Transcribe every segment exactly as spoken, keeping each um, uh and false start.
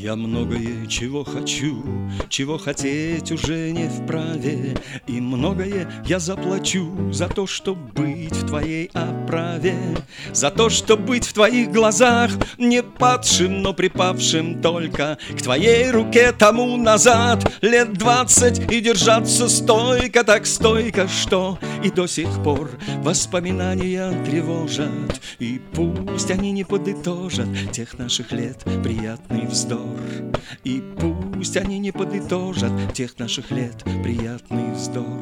Я многое чего хочу, чего хотеть уже не вправе, и многое я заплачу за то, чтоб быть в твоей оправе, за то, чтоб быть в твоих глазах не падшим, но припавшим только к твоей руке тому назад лет двадцать и держаться стойко, так стойко, что и до сих пор воспоминания тревожат, и пусть они не подытожат тех наших лет приятный вздох. И пусть они не подытожат тех наших лет приятный вздох.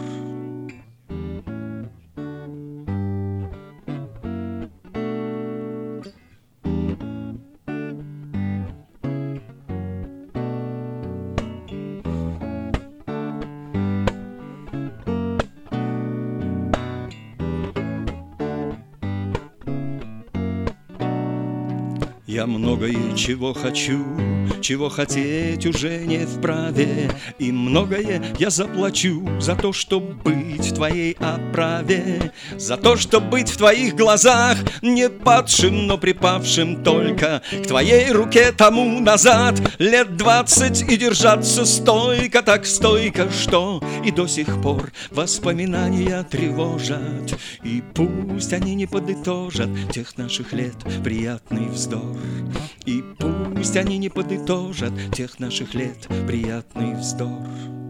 Я многое чего хочу, чего хотеть уже не вправе, и многое я заплачу за то, чтоб быть в твоей оправе, за то, чтоб быть в твоих глазах не падшим, но припавшим только к твоей руке тому назад лет двадцать и держаться стойко, так стойко, что и до сих пор воспоминания тревожат, и пусть они не подытожат тех наших лет приятный вздох. И пусть они не подытожат тех наших лет приятный вздох.